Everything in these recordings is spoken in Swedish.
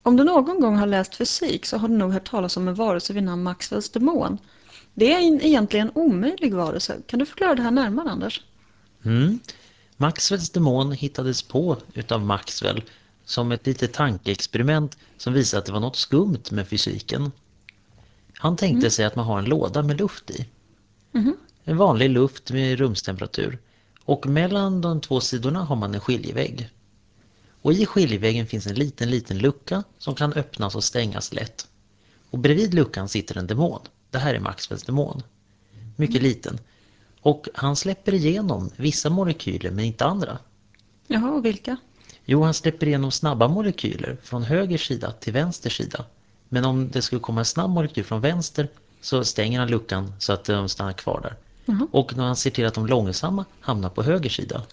Om du någon gång har läst fysik så har du nog hört talas om en varelse vid namn Maxwells demon. Det är egentligen en omöjlig varelse. Kan du förklara det här närmare, Anders? Mm. Maxwells demon hittades på utav Maxwell som ett litet tankeexperiment som visade att det var något skumt med fysiken. Han tänkte Mm. sig att man har en låda med luft i. Mhm. En vanlig luft med rumstemperatur. Och mellan de två sidorna har man en skiljevägg. Och i skiljeväggen finns en liten lucka som kan öppnas och stängas lätt. Och bredvid luckan sitter en demon. Det här är Maxwells demon. Mycket liten. Och han släpper igenom vissa molekyler men inte andra. Jaha, och vilka? Jo, han släpper igenom snabba molekyler från höger sida till vänster sida. Men om det skulle komma en snabb molekyl från vänster så stänger han luckan så att de stannar kvar där. Jaha. Och när han ser till att de långsamma hamnar på höger sida.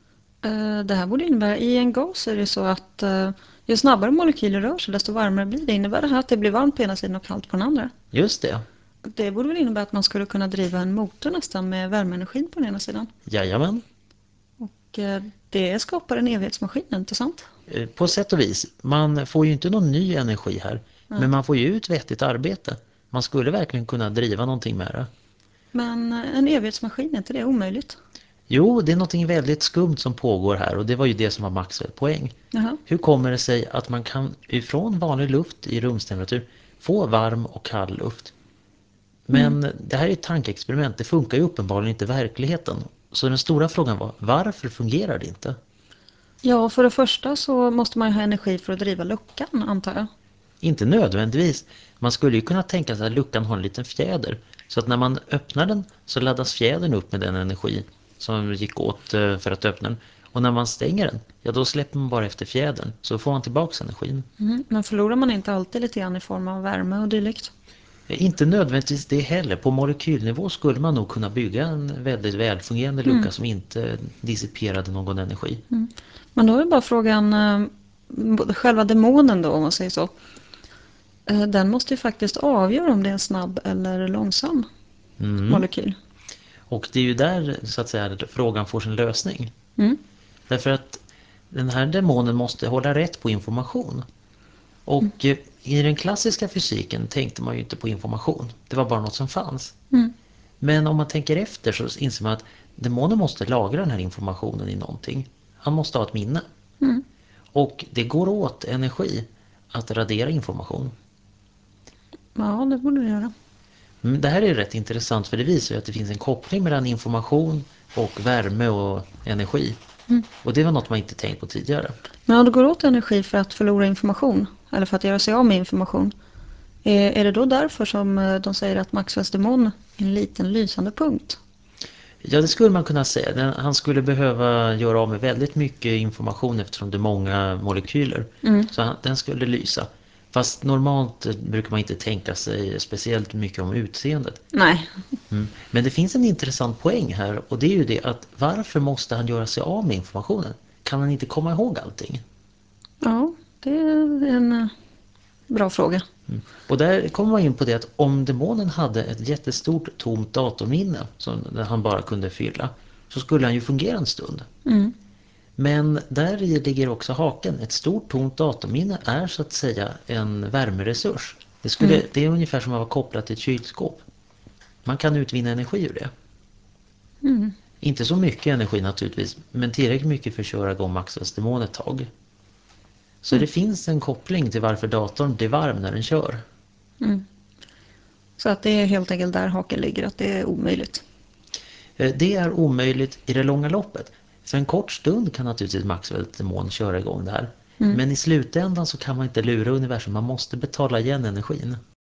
Det här borde innebära, i en gas är det så att ju snabbare molekyler rör sig desto varmare blir det. Innebär det här att det blir varmt på ena sidan och kallt på den andra? Just det. Det borde väl innebära att man skulle kunna driva en motor nästan med värmeenergin på den ena sidan. Jajamän. Och det skapar en evighetsmaskin, inte sant? På sätt och vis. Man får ju inte någon ny energi här. Nej. Men man får ju ut vettigt arbete. Man skulle verkligen kunna driva någonting med det. Men en evighetsmaskin, är inte det omöjligt? Jo, det är någonting väldigt skumt som pågår här och det var ju det som var Maxwells poäng. Jaha. Hur kommer det sig att man kan ifrån vanlig luft i rumstemperatur få varm och kall luft? Men det här är ett tankeexperiment, det funkar ju uppenbarligen inte i verkligheten. Så den stora frågan var, varför fungerar det inte? Ja, för det första så måste man ju ha energi för att driva luckan, antar jag. Inte nödvändigtvis. Man skulle ju kunna tänka sig att luckan har en liten fjäder. Så att när man öppnar den så laddas fjädern upp med den energi som gick åt för att öppna den. Och när man stänger den, ja då släpper man bara efter fjädern. Så får man tillbaka energin. Men förlorar man inte alltid lite grann i form av värme och dylikt? Inte nödvändigtvis det heller. På molekylnivå skulle man nog kunna bygga en väldigt välfungerande lucka som inte dissiperade någon energi. Men då är bara frågan, själva demonen då, om man säger så. Den måste ju faktiskt avgöra om det är en snabb eller långsam Mm. molekyl. Och det är ju där så att säga frågan får sin lösning. Mm. Därför att den här demonen måste hålla rätt på information. Och i den klassiska fysiken tänkte man ju inte på information. Det var bara något som fanns. Mm. Men om man tänker efter så inser man att demonen måste lagra den här informationen i någonting. Han måste ha ett minne. Mm. Och det går åt energi att radera information. Ja, det borde det göra. Det här är rätt intressant för det visar ju att det finns en koppling mellan information och värme och energi. Och det var något man inte tänkt på tidigare. Men om det går åt energi för att förlora information, eller för att göra sig av med information, är det då därför som de säger att Maxwells demon är en liten lysande punkt? Ja, det skulle man kunna säga. Han skulle behöva göra av med väldigt mycket information eftersom det är många molekyler. Så den skulle lysa. Fast normalt brukar man inte tänka sig speciellt mycket om utseendet. Nej. Men det finns en intressant poäng här och det är ju det att varför måste han göra sig av med informationen? Kan han inte komma ihåg allting? Ja, det är en bra fråga. Och där kommer man in på det att om demonen hade ett jättestort tomt datorminne som han bara kunde fylla så skulle han ju fungera en stund. Men där i ligger också haken. Ett stort tomt datorminne är så att säga en värmeresurs. Det är ungefär som att vara kopplat till ett kylskåp. Man kan utvinna energi ur det. Inte så mycket energi naturligtvis, men tillräckligt mycket för att köra igång Maxwells demon ett tag. Så det finns en koppling till varför datorn blir varm när den kör. Så att det är helt enkelt där haken ligger, att det är omöjligt. Det är omöjligt i det långa loppet. För en kort stund kan naturligtvis Maxwells demon köra igång det här. Men i slutändan så kan man inte lura universum, man måste betala igen energin.